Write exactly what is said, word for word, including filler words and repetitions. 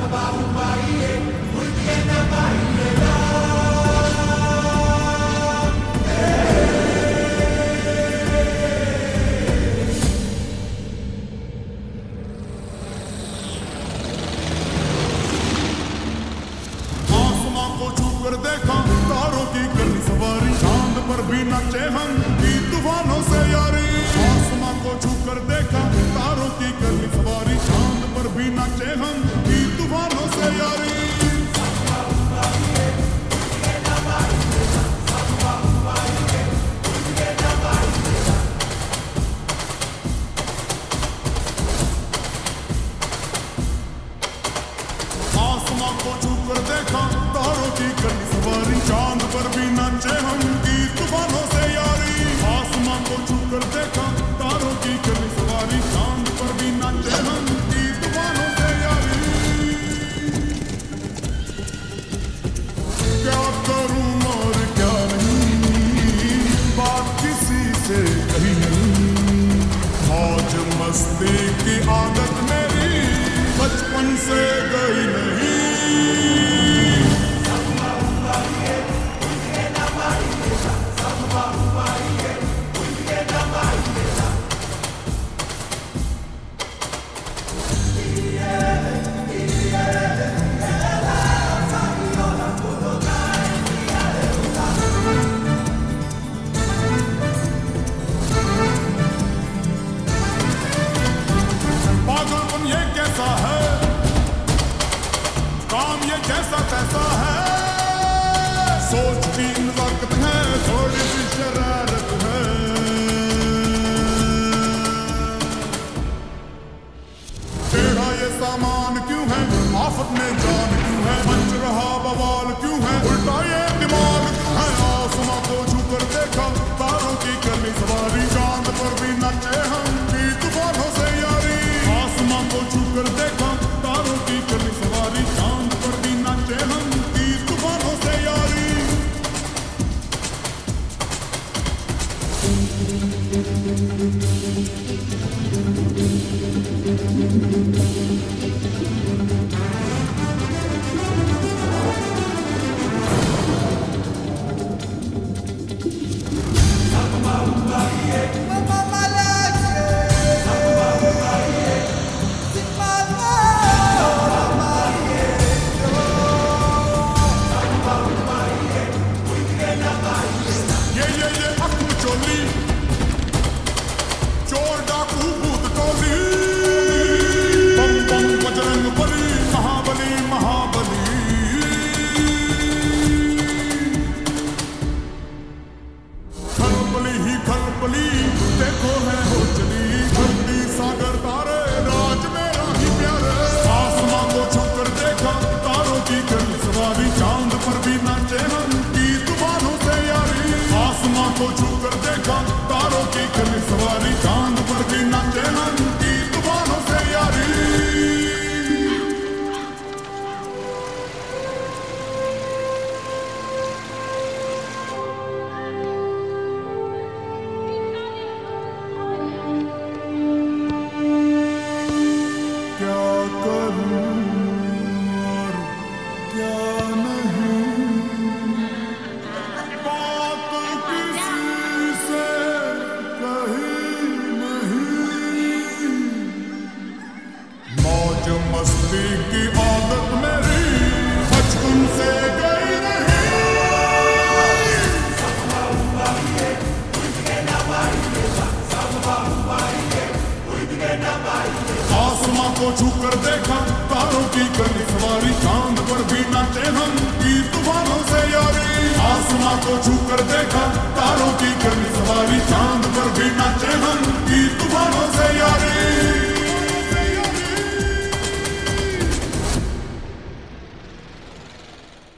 देखा तारों की करनी सवारी, चांद पर भी नाचे हम की तूफानों से यारी। आसमां को छूकर देखा तारों की करनी सवारी, चांद पर भी नाचे हम की तूफानों से यारी। आसमां को छूकर देखा तारों की करनी सवारी, चांद पर भी नाचे हम की तूफानों से यारी। आसमां को छूकर देखा तारों की करनी सवारी, चांद पर भी नाचे हम की तूफानों से यारी। क्या करूं और क्या नहीं, बात किसी से कही नहीं। मौज मस्ती की आदत मेरी बचपन से गई नहीं। पागलपन ये कैसा है, काम ये जैसा तैसा है। सोच तीन वक्त है, थोड़ी सी शरारत है। टेढ़ा ये सामान क्यों है, आफत में जान क्यों है, मच रहा बवाल क्यों है, उल्टा ये दिमाग क्यों है। आसमां को छूकर देखा तारों की करनी सवारी, चांद पर भी नाचे हम की तूफानों से यारी। आसमां को छूकर देखा तारों की करनी सवारी, चांद पर भी नाचे हम की तूफानों से यारी। ये ये ये अक्ल चोली, चोर डाकू भूत टोली, बम बम बजरंग बली, महाबली महाबली। खलबली ही खलबली देखो है हो चली, धरती सागर तारे राज मेरा ही प्यारे। आसमां को छूकर देखा तारों की करनी सवारी, चांद पर भी नाचे हम की तूफानों से यारी। आसमां को छूकर देखा तारों की करनी सवारी, चांद पर भी नाचे हम की तूफानों से यारी। क्या करूं और क्या नहीं, बात किसी से कही नहीं। मौज मस्ती की आदत मेरी बचपन से गई नहीं। आसमां को छूकर देखा तारों की करनी सवारी, चांद पर भी नाचे हम की तूफानों से यारी। आसमां को छूकर देखा